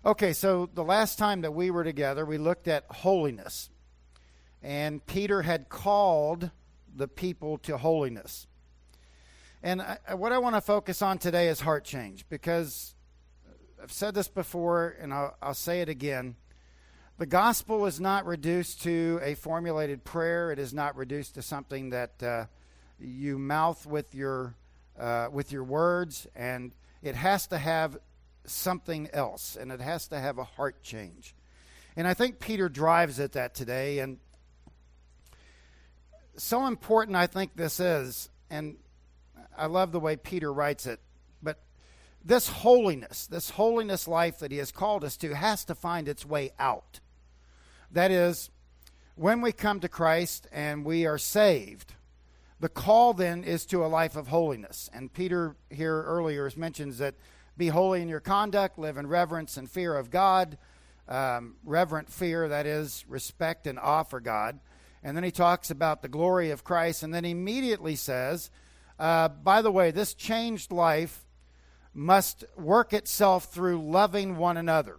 Okay, so the last time that we were together, we looked at holiness. And Peter had called the people to holiness. And what I want to focus on today is heart change, because I've said this before, and I'll say it again. The gospel is not reduced to a formulated prayer. It is not reduced to something that you mouth with your words, and it has to have something else, and it has to have a heart change. And I think Peter drives at that today, and so important I think this is, and I love the way Peter writes it, but this holiness life that he has called us to has to find its way out. That is, when we come to Christ and we are saved, the call then is to a life of holiness. And Peter here earlier mentions that be holy in your conduct, live in reverence and fear of God. Reverent fear, that is, respect and awe for God. And then he talks about the glory of Christ, and then he immediately says, by the way, this changed life must work itself through loving one another.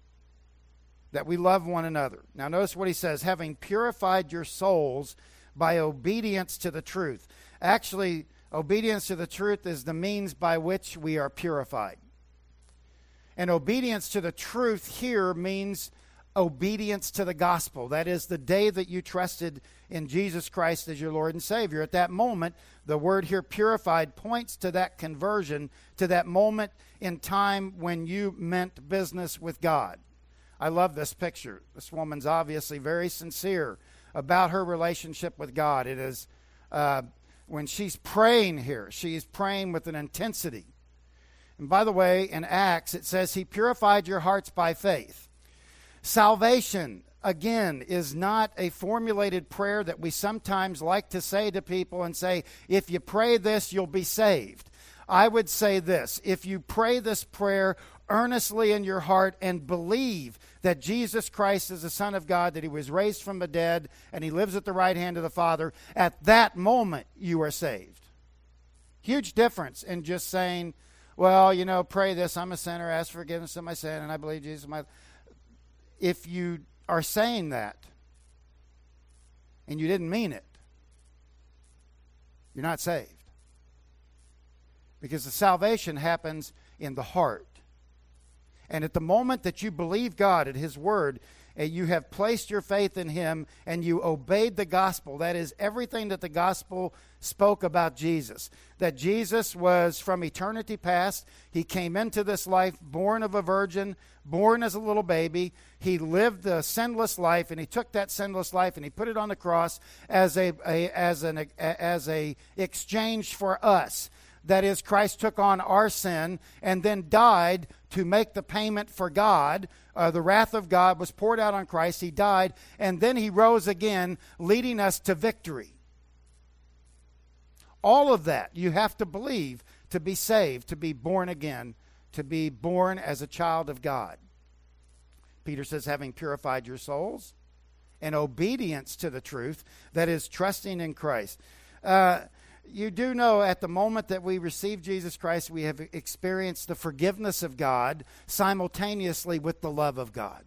That we love one another. Now notice what he says, having purified your souls by obedience to the truth. Actually, obedience to the truth is the means by which we are purified. And obedience to the truth here means obedience to the gospel. That is, the day that you trusted in Jesus Christ as your Lord and Savior. At that moment, the word here purified points to that conversion, to that moment in time when you meant business with God. I love this picture. This woman's obviously very sincere about her relationship with God. It is, when she's praying here, she is praying with an intensity. And by the way, in Acts, it says, he purified your hearts by faith. Salvation, again, is not a formulated prayer that we sometimes like to say to people and say, if you pray this, you'll be saved. I would say this, if you pray this prayer earnestly in your heart and believe that Jesus Christ is the Son of God, that he was raised from the dead, and he lives at the right hand of the Father, at that moment you are saved. Huge difference in just saying, well, pray this, I'm a sinner, ask forgiveness of my sin, and I believe Jesus is my... If you are saying that, and you didn't mean it, you're not saved. Because the salvation happens in the heart. And at the moment that you believe God at his word, and you have placed your faith in him, and you obeyed the gospel, that is everything that the gospel spoke about Jesus. That Jesus was from eternity past. He came into this life born of a virgin, born as a little baby. He lived the sinless life, and he took that sinless life and he put it on the cross as a exchange for us. That is, Christ took on our sin and then died to make the payment for God. The wrath of God was poured out on Christ. He died, and then he rose again, leading us to victory. All of that you have to believe to be saved, to be born again, to be born as a child of God. Peter says, having purified your souls in obedience to the truth, that is, trusting in Christ. You do know at the moment that we receive Jesus Christ, we have experienced the forgiveness of God simultaneously with the love of God.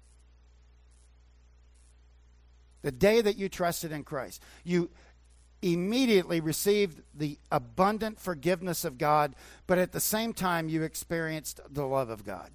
The day that you trusted in Christ, you immediately received the abundant forgiveness of God, but at the same time you experienced the love of God.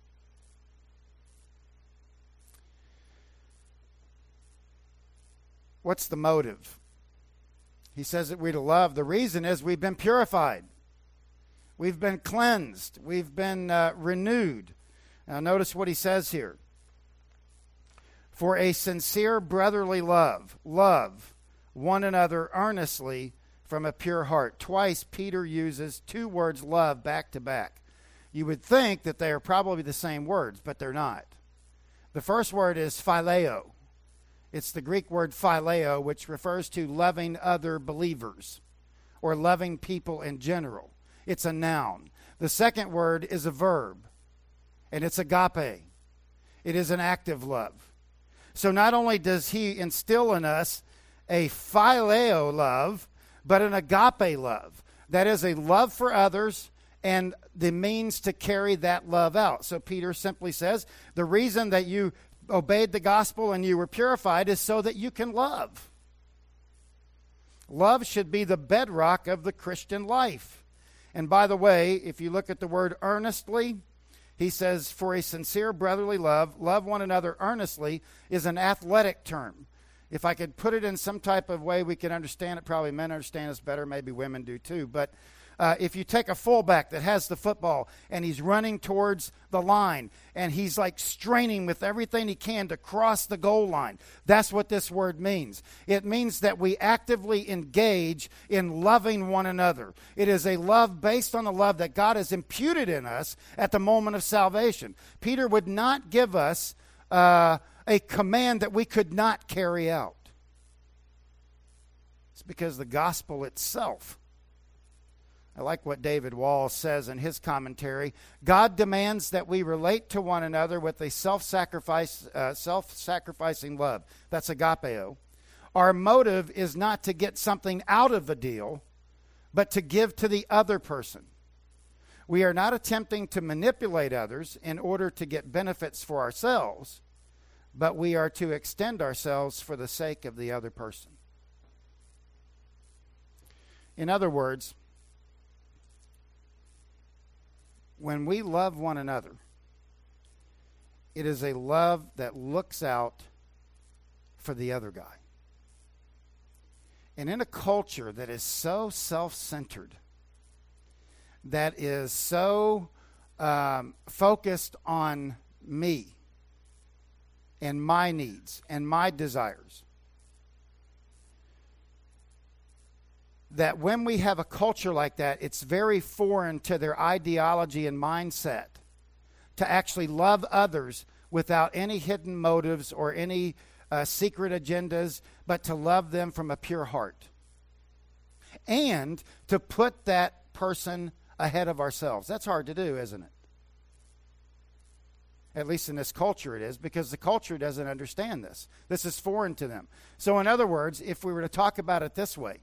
What's the motive? He says that we're to love. The reason is we've been purified. We've been cleansed. We've been renewed. Now notice what he says here. For a sincere brotherly love, love one another earnestly from a pure heart. Twice Peter uses two words love back to back. You would think that they are probably the same words, but they're not. The first word is phileo. It's the Greek word phileo, which refers to loving other believers or loving people in general. It's a noun. The second word is a verb, and it's agape. It is an active love. So not only does he instill in us a phileo love, but an agape love. That is a love for others and the means to carry that love out. So Peter simply says, the reason that you obeyed the gospel and you were purified is so that you can love. Love should be the bedrock of the Christian life. And by the way, if you look at the word earnestly, he says, for a sincere brotherly love, love one another earnestly is an athletic term. If I could put it in some type of way we can understand it, probably men understand this better, maybe women do too. But if you take a fullback that has the football and he's running towards the line and he's like straining with everything he can to cross the goal line, that's what this word means. It means that we actively engage in loving one another. It is a love based on the love that God has imputed in us at the moment of salvation. Peter would not give us a command that we could not carry out. It's because the gospel itself. I like what David Wall says in his commentary. God demands that we relate to one another with a self-sacrificing love. That's agapeo. Our motive is not to get something out of the deal, but to give to the other person. We are not attempting to manipulate others in order to get benefits for ourselves, but we are to extend ourselves for the sake of the other person. In other words, when we love one another, it is a love that looks out for the other guy. And in a culture that is so self-centered, that is so focused on me and my needs and my desires, that when we have a culture like that, it's very foreign to their ideology and mindset to actually love others without any hidden motives or any secret agendas, but to love them from a pure heart. And to put that person ahead of ourselves. That's hard to do, isn't it? At least in this culture it is, because the culture doesn't understand this. This is foreign to them. So in other words, if we were to talk about it this way,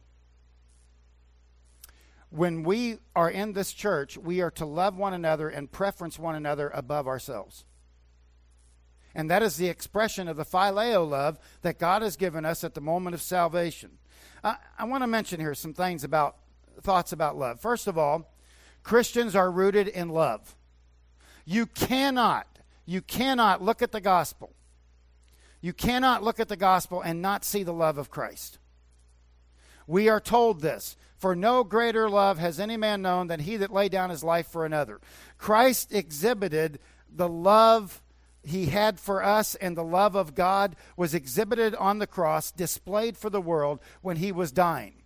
when we are in this church, we are to love one another and preference one another above ourselves. And that is the expression of the phileo love that God has given us at the moment of salvation. I want to mention here some thoughts about love. First of all, Christians are rooted in love. You cannot look at the gospel. You cannot look at the gospel and not see the love of Christ. We are told this. For no greater love has any man known than he that laid down his life for another. Christ exhibited the love he had for us, and the love of God was exhibited on the cross, displayed for the world when he was dying.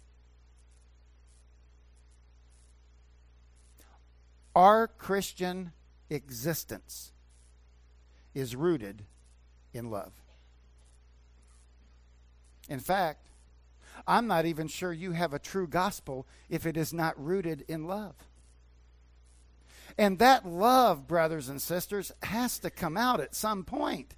Our Christian existence is rooted in love. In fact, I'm not even sure you have a true gospel if it is not rooted in love. And that love, brothers and sisters, has to come out at some point.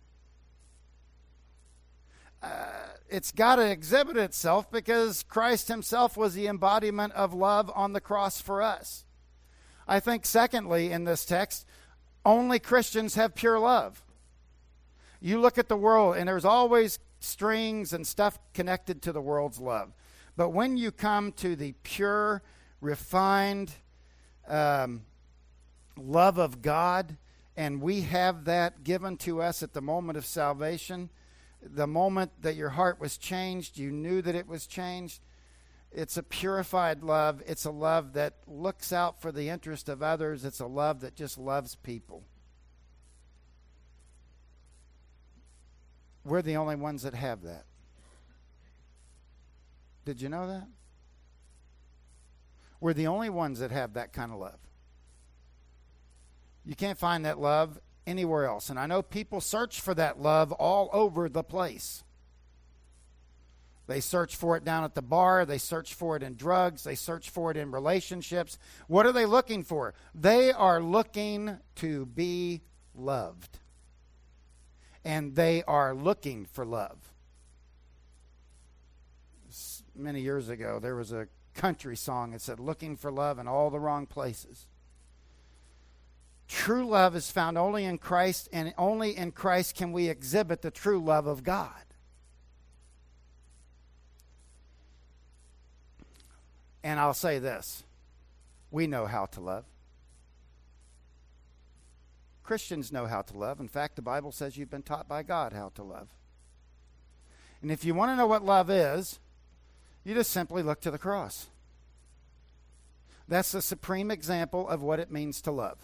It's got to exhibit itself because Christ himself was the embodiment of love on the cross for us. I think, secondly, in this text, only Christians have pure love. You look at the world, and there's always strings and stuff connected to the world's love. But when you come to the pure, refined love of God, and we have that given to us at the moment of salvation, the moment that your heart was changed, you knew that it was changed. It's a purified love. It's a love that looks out for the interest of others. It's a love that just loves people. We're the only ones that have that. Did you know that? We're the only ones that have that kind of love. You can't find that love anywhere else. And I know people search for that love all over the place. They search for it down at the bar. They search for it in drugs. They search for it in relationships. What are they looking for? They are looking to be loved. And they are looking for love. Many years ago, there was a country song. It said, looking for love in all the wrong places. True love is found only in Christ, and only in Christ can we exhibit the true love of God. And I'll say this, we know how to love. Christians know how to love. In fact, the Bible says you've been taught by God how to love. And if you want to know what love is, you just simply look to the cross. That's the supreme example of what it means to love.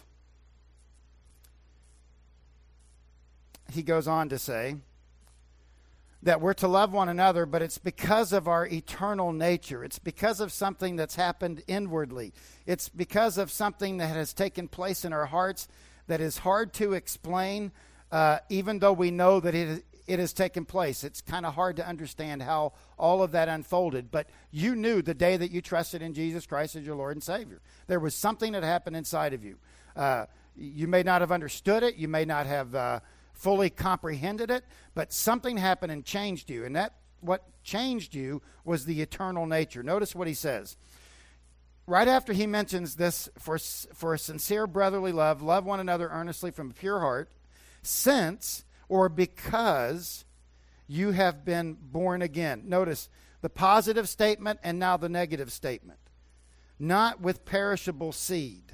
He goes on to say that we're to love one another, but it's because of our eternal nature. It's because of something that's happened inwardly. It's because of something that has taken place in our hearts that is hard to explain, even though we know that it has taken place. It's kind of hard to understand how all of that unfolded. But you knew the day that you trusted in Jesus Christ as your Lord and Savior. There was something that happened inside of you. You may not have understood it. You may not have fully comprehended it. But something happened and changed you. And that what changed you was the eternal nature. Notice what he says. Right after he mentions this, for a sincere brotherly love, love one another earnestly from a pure heart, since or because you have been born again. Notice the positive statement and now the negative statement. Not with perishable seed.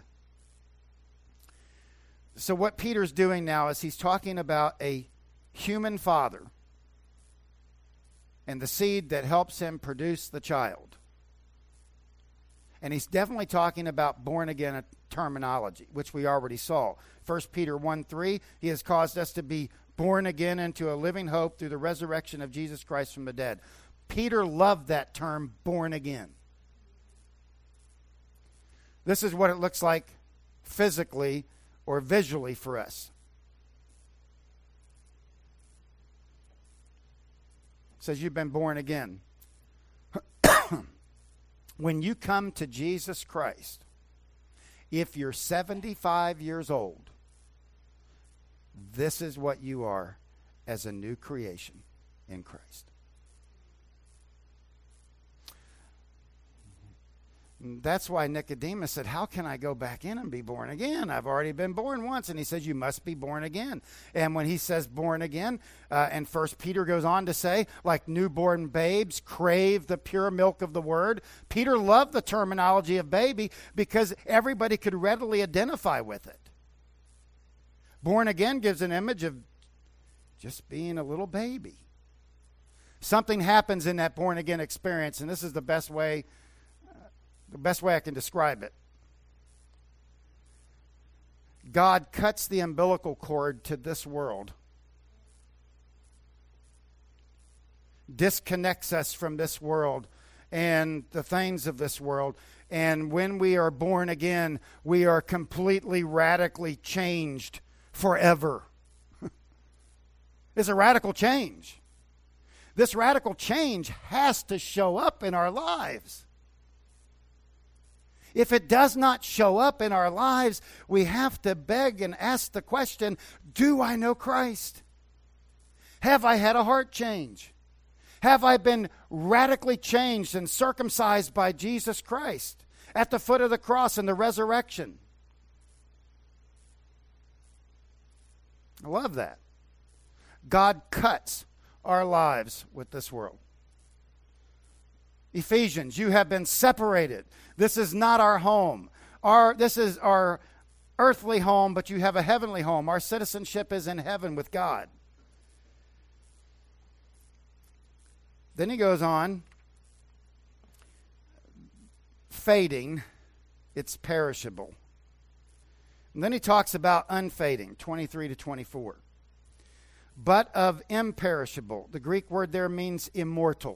So what Peter's doing now is he's talking about a human father and the seed that helps him produce the child. And he's definitely talking about born again terminology, which we already saw. 1 Peter 1:3, he has caused us to be born again into a living hope through the resurrection of Jesus Christ from the dead. Peter loved that term, born again. This is what it looks like physically or visually for us. It says you've been born again. When you come to Jesus Christ, if you're 75 years old, this is what you are as a new creation in Christ. That's why Nicodemus said, how can I go back in and be born again? I've already been born once. And he says, you must be born again. And when he says born again, and 1 Peter goes on to say, like newborn babes crave the pure milk of the word. Peter loved the terminology of baby because everybody could readily identify with it. Born again gives an image of just being a little baby. Something happens in that born again experience, and this is the best way I can describe it. God cuts the umbilical cord to this world, disconnects us from this world and the things of this world. And when we are born again, we are completely, radically changed forever. It's a radical change. This radical change has to show up in our lives. If it does not show up in our lives, we have to beg and ask the question, do I know Christ? Have I had a heart change? Have I been radically changed and circumcised by Jesus Christ at the foot of the cross and the resurrection? I love that. God cuts our lives with this world. Ephesians, you have been separated. This is not our home. This is our earthly home, but you have a heavenly home. Our citizenship is in heaven with God. Then he goes on, fading, it's perishable. And then he talks about unfading, 23 to 24. But of imperishable. The Greek word there means immortal.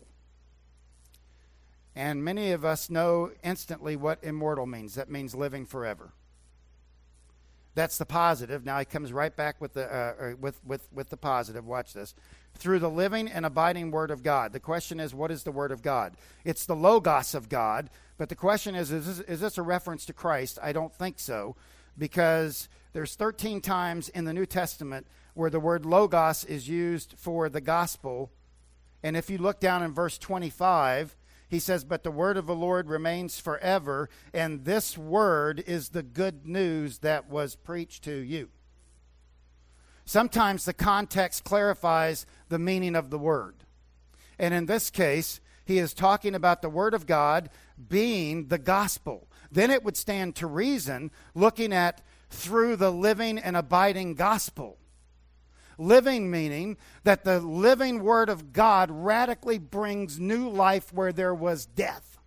And many of us know instantly what immortal means. That means living forever. That's the positive. Now he comes right back with the with the positive. Watch this. Through the living and abiding Word of God. The question is, what is the Word of God? It's the Logos of God. But the question is this a reference to Christ? I don't think so. Because there's 13 times in the New Testament where the word Logos is used for the gospel. And if you look down in verse 25, He says, but the word of the Lord remains forever, and this word is the good news that was preached to you. Sometimes the context clarifies the meaning of the word. And in this case, he is talking about the word of God being the gospel. Then it would stand to reason, looking at through the living and abiding gospel. Living meaning that the living word of God radically brings new life where there was death.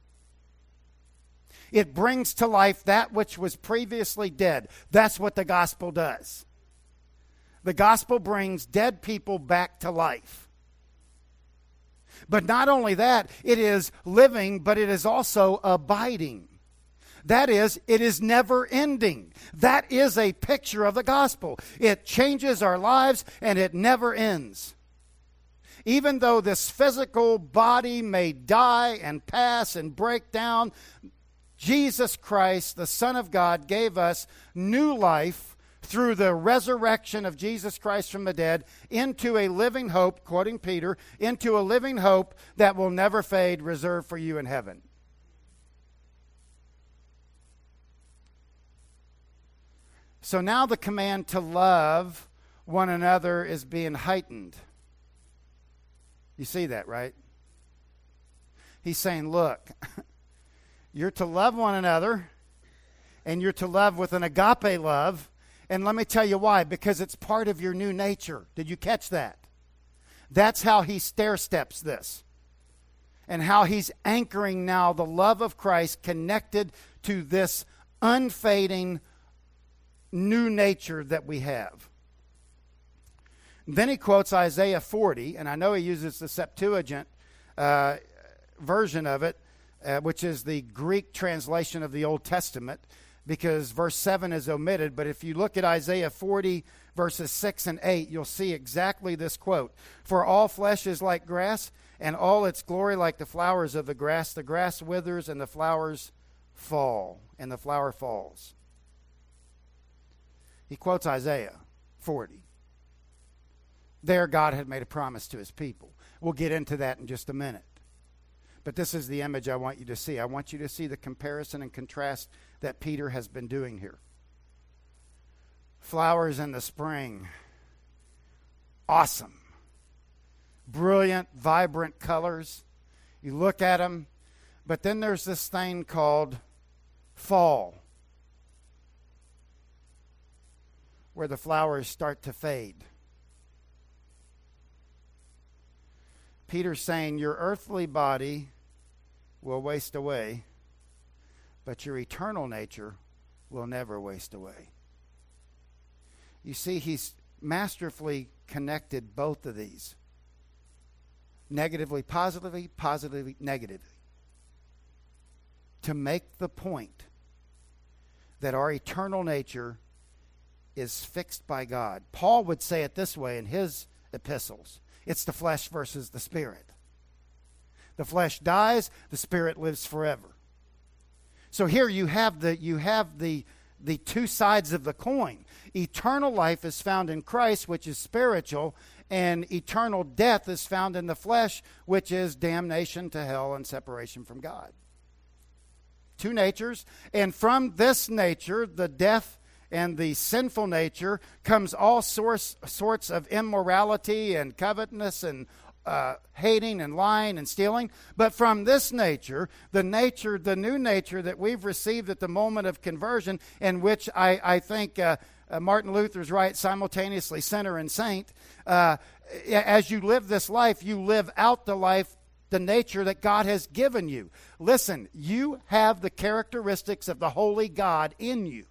It brings to life that which was previously dead. That's what the gospel does. The gospel brings dead people back to life. But not only that, it is living, but it is also abiding. That is, it is never ending. That is a picture of the gospel. It changes our lives and it never ends. Even though this physical body may die and pass and break down, Jesus Christ, the Son of God, gave us new life through the resurrection of Jesus Christ from the dead into a living hope, quoting Peter, into a living hope that will never fade, reserved for you in heaven. So now the command to love one another is being heightened. You see that, right? He's saying, look, you're to love one another, and you're to love with an agape love. And let me tell you why. Because it's part of your new nature. Did you catch that? That's how he stair-steps this. And how he's anchoring now the love of Christ connected to this unfading new nature that we have. Then he quotes Isaiah 40, and I know he uses the Septuagint version of it, which is the Greek translation of the Old Testament, because verse 7 is omitted. But if you look at Isaiah 40, verses 6 and 8, you'll see exactly this quote. For all flesh is like grass, and all its glory like the flowers of the grass. The grass withers, and the flowers fall, and the flower falls. He quotes Isaiah 40. There, God had made a promise to his people. We'll get into that in just a minute. But this is the image I want you to see. I want you to see the comparison and contrast that Peter has been doing here. Flowers in the spring. Awesome. Brilliant, vibrant colors. You look at them. But then there's this thing called fall, where the flowers start to fade. Peter's saying your earthly body will waste away, but your eternal nature will never waste away. You see, he's masterfully connected both of these. Negatively, positively, positively, negatively. To make the point that our eternal nature is fixed by God. Paul would say it this way in his epistles. It's the flesh versus the spirit. The flesh dies, the spirit lives forever. So here you have the two sides of the coin. Eternal life is found in Christ, which is spiritual, and eternal death is found in the flesh, which is damnation to hell and separation from God. Two natures, and from this nature, the death and the sinful nature, comes all sorts of immorality and covetousness and hating and lying and stealing. But from this nature, the new nature that we've received at the moment of conversion, in which I think Martin Luther's right, simultaneously sinner and saint, as you live this life, you live out the life, the nature that God has given you. Listen, you have the characteristics of the holy God in you.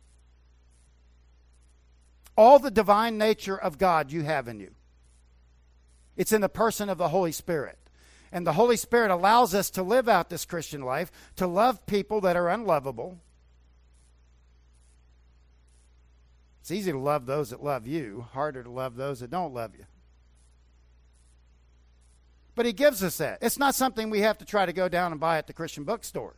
All the divine nature of God you have in you. It's in the person of the Holy Spirit. And the Holy Spirit allows us to live out this Christian life, to love people that are unlovable. It's easy to love those that love you, harder to love those that don't love you. But he gives us that. It's not something we have to try to go down and buy at the Christian bookstore.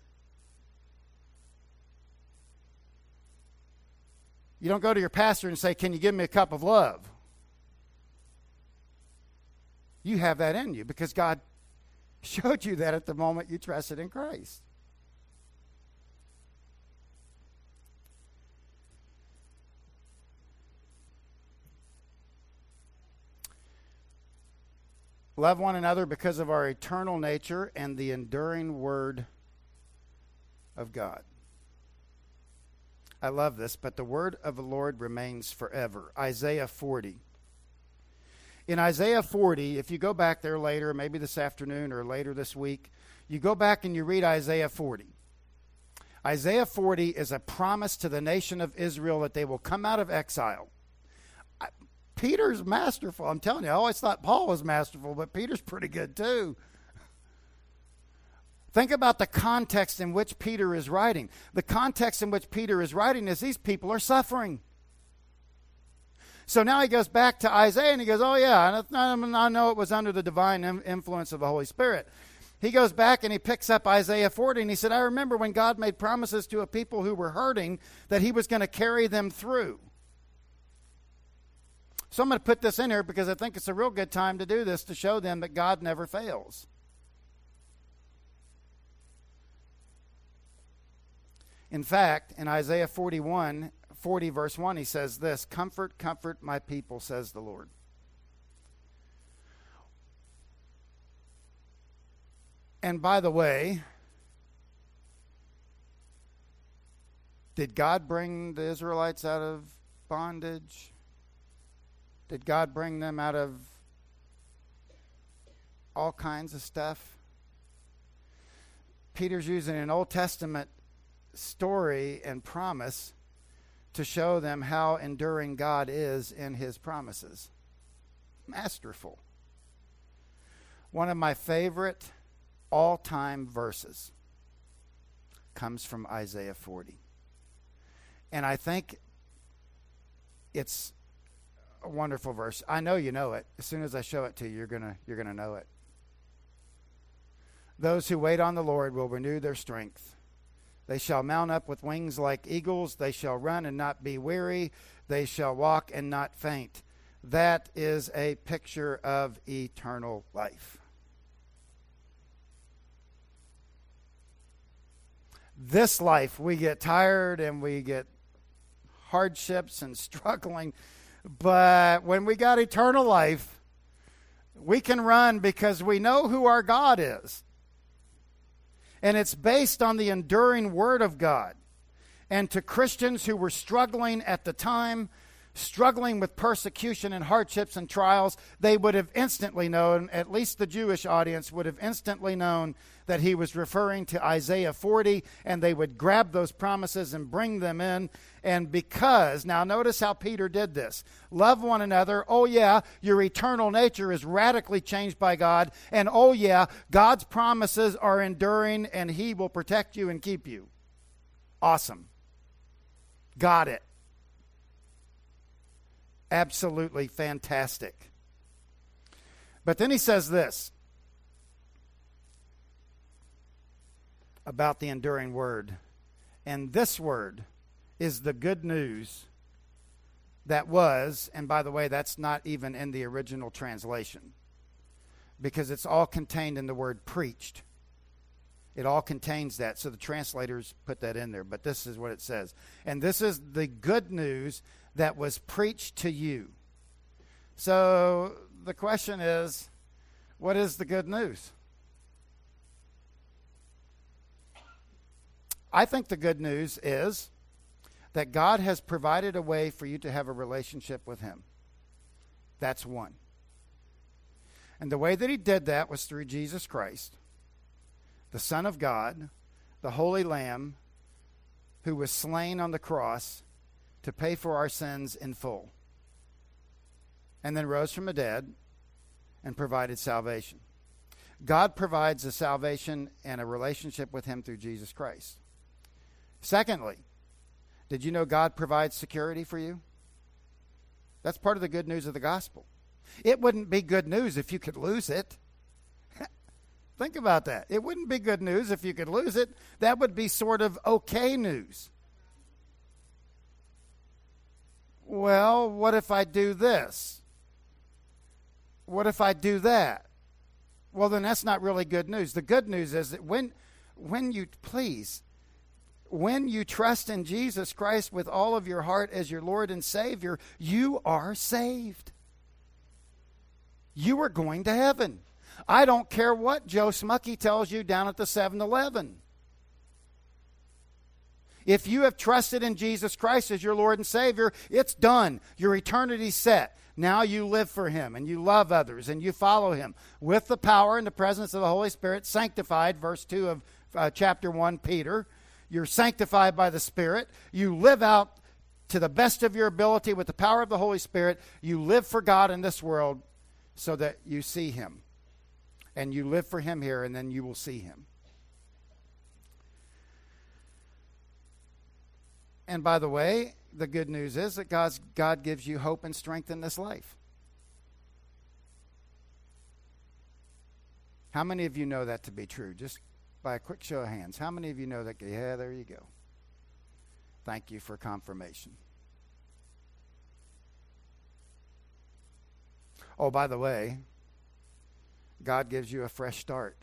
You don't go to your pastor and say, can you give me a cup of love? You have that in you because God showed you that at the moment you trusted in Christ. Love one another because of our eternal nature and the enduring word of God. I love this, but the word of the Lord remains forever. Isaiah 40. In Isaiah 40, if you go back there later, maybe this afternoon or later this week, you go back and you read Isaiah 40. Isaiah 40 is a promise to the nation of Israel that they will come out of exile. Peter's masterful. I'm telling you, I always thought Paul was masterful, but Peter's pretty good too. Think about the context in which Peter is writing. The context in which Peter is writing is these people are suffering. So now he goes back to Isaiah and he goes, oh yeah, I know it was under the divine influence of the Holy Spirit. He goes back and he picks up Isaiah 40 and he said, I remember when God made promises to a people who were hurting that he was going to carry them through. So I'm going to put this in here because I think it's a real good time to do this, to show them that God never fails. In fact, in Isaiah 40 verse 1, he says this, comfort, comfort my people, says the Lord. And by the way, did God bring the Israelites out of bondage? Did God bring them out of all kinds of stuff? Peter's using an Old Testament story and promise to show them how enduring God is in his promises. Masterful. One of my favorite all-time verses comes from Isaiah 40. And I think it's a wonderful verse. I know you know it. As soon as I show it to you, you're gonna know it. Those who wait on the Lord will renew their strength. They shall mount up with wings like eagles. They shall run and not be weary. They shall walk and not faint. That is a picture of eternal life. This life, we get tired and we get hardships and struggling. But when we got eternal life, we can run because we know who our God is. And it's based on the enduring Word of God. And to Christians who were struggling at the time, struggling with persecution and hardships and trials, they would have instantly known, at least the Jewish audience would have instantly known that he was referring to Isaiah 40, and they would grab those promises and bring them in. And because, now notice how Peter did this. Love one another. Oh yeah, your eternal nature is radically changed by God. And oh yeah, God's promises are enduring and he will protect you and keep you. Awesome. Got it. Absolutely fantastic. But then he says this about the enduring word. And this word is the good news that was, and by the way, that's not even in the original translation, because it's all contained in the word preached. It all contains that, so the translators put that in there, but this is what it says. And this is the good news that was preached to you. So the question is, what is the good news? I think the good news is that God has provided a way for you to have a relationship with him. That's one. And the way that he did that was through Jesus Christ, the Son of God, the Holy Lamb, who was slain on the cross to pay for our sins in full, and then rose from the dead and provided salvation. God provides a salvation and a relationship with him through Jesus Christ. Secondly, did you know God provides security for you? That's part of the good news of the gospel. It wouldn't be good news if you could lose it. Think about that. It wouldn't be good news if you could lose it. That would be sort of okay news. Well, what if I do this? What if I do that? Well, then that's not really good news. The good news is that when you trust in Jesus Christ with all of your heart as your Lord and Savior, you are saved. You are going to heaven. I don't care what Joe Smucky tells you down at the 7-Eleven. If you have trusted in Jesus Christ as your Lord and Savior, it's done. Your eternity's set. Now you live for Him, and you love others, and you follow Him with the power and the presence of the Holy Spirit, sanctified, verse 2 of chapter 1, Peter. You're sanctified by the Spirit. You live out to the best of your ability with the power of the Holy Spirit. You live for God in this world so that you see Him. And you live for Him here, and then you will see Him. And by the way, the good news is that God gives you hope and strength in this life. How many of you know that to be true? Just by a quick show of hands. How many of you know that? Yeah, there you go. Thank you for confirmation. Oh, by the way, God gives you a fresh start.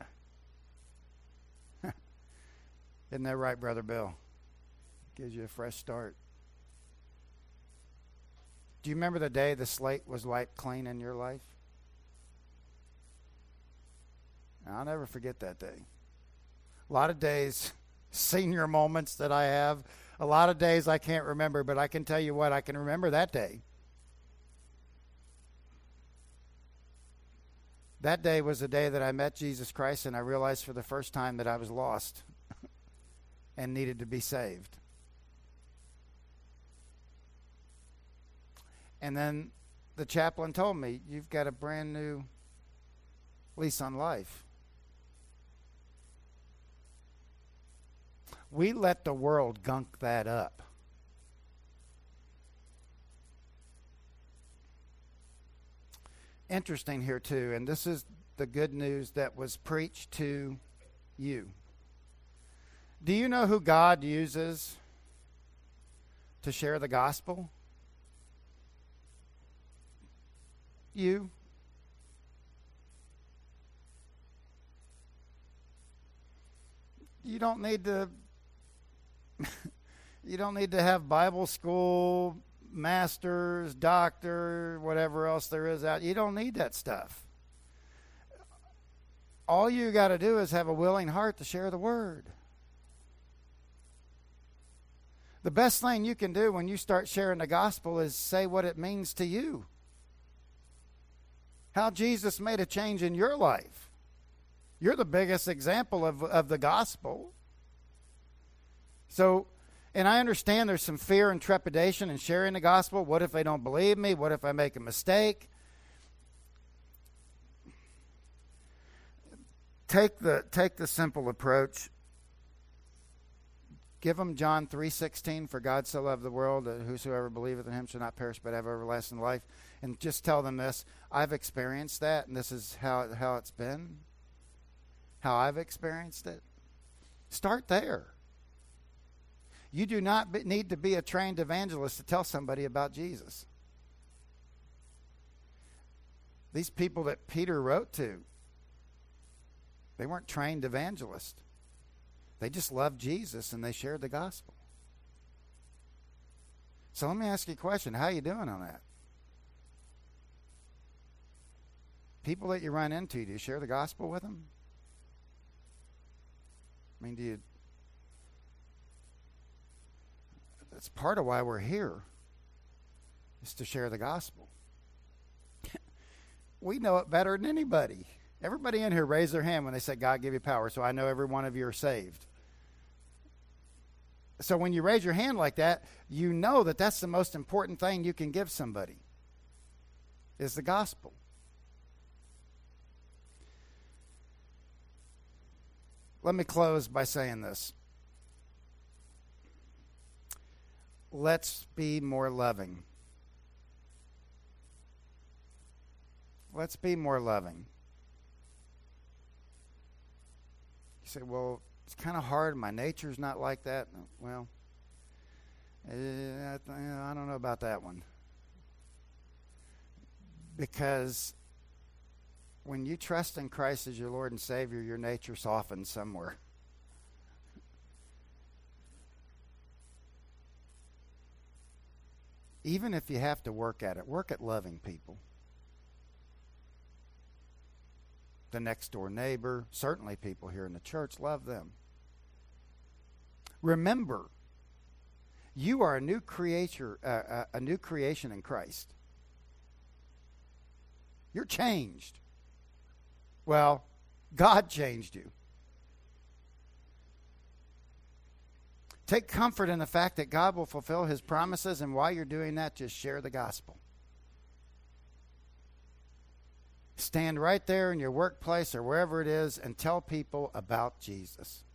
Isn't that right, Brother Bill? Gives you a fresh start. Do you remember the day the slate was wiped clean in your life? I'll never forget that day. A lot of days, senior moments that I have, a lot of days I can't remember, but I can tell you what, I can remember that day. That day was the day that I met Jesus Christ, and I realized for the first time that I was lost and needed to be saved. And then the chaplain told me, you've got a brand new lease on life. We let the world gunk that up. Interesting here too, and this is the good news that was preached to you. Do you know who God uses to share the gospel? You. You don't need to have Bible school, masters, doctor, whatever else there is out. You don't need that stuff. All you got to do is have a willing heart to share the word. The best thing you can do when you start sharing the gospel is say what it means to you. How Jesus made a change in your life. You're the biggest example of the gospel. So, and I understand there's some fear and trepidation in sharing the gospel. What if they don't believe me? What if I make a mistake? Take the simple approach. Give them John 3:16, for God so loved the world that whosoever believeth in him shall not perish but have everlasting life. And just tell them this, I've experienced that, and this is how it's been, how I've experienced it. Start there. You do not need to be a trained evangelist to tell somebody about Jesus. These people that Peter wrote to, they weren't trained evangelists. They just loved Jesus and they shared the gospel. So let me ask you a question. How are you doing on that? People that you run into, do you share the gospel with them? I mean, do you? That's part of why we're here, is to share the gospel. We know it better than anybody. Everybody in here raised their hand when they said, God give you power, so I know every one of you are saved. So when you raise your hand like that, you know that that's the most important thing you can give somebody, is the gospel. Let me close by saying this. Let's be more loving. Let's be more loving. You say, well, it's kind of hard. My nature's not like that. Well, I don't know about that one. Because when you trust in Christ as your Lord and Savior, your nature softens somewhere. Even if you have to work at it, work at loving people. The next door neighbor, certainly people here in the church, love them. Remember, you are a new creation in Christ. You're changed. Well, God changed you. Take comfort in the fact that God will fulfill his promises, and while you're doing that, just share the gospel. Stand right there in your workplace or wherever it is and tell people about Jesus.